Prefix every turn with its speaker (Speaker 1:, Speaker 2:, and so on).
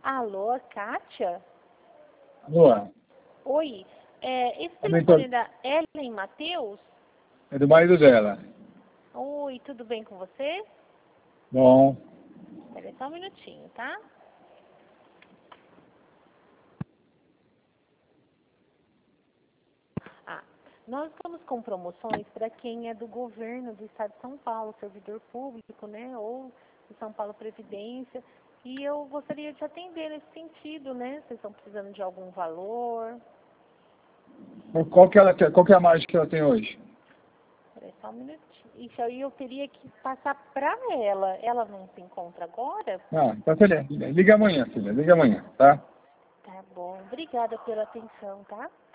Speaker 1: Alô, Kátia?
Speaker 2: Alô?
Speaker 1: Oi, esse telefone é da Ellen Matheus?
Speaker 2: É do marido dela.
Speaker 1: Oi, tudo bem com você?
Speaker 2: Bom.
Speaker 1: Espera só um minutinho, tá? Nós estamos com promoções para quem é do governo do estado de São Paulo, servidor público, né? Ou de São Paulo Previdência. E eu gostaria de atender nesse sentido, né? Vocês estão precisando de algum valor?
Speaker 2: Qual que é a margem que ela tem hoje?
Speaker 1: Espera só um minutinho. Isso aí eu teria que passar para ela. Ela não se encontra agora?
Speaker 2: Então liga amanhã, filha. Liga amanhã, tá?
Speaker 1: Tá bom. Obrigada pela atenção, tá?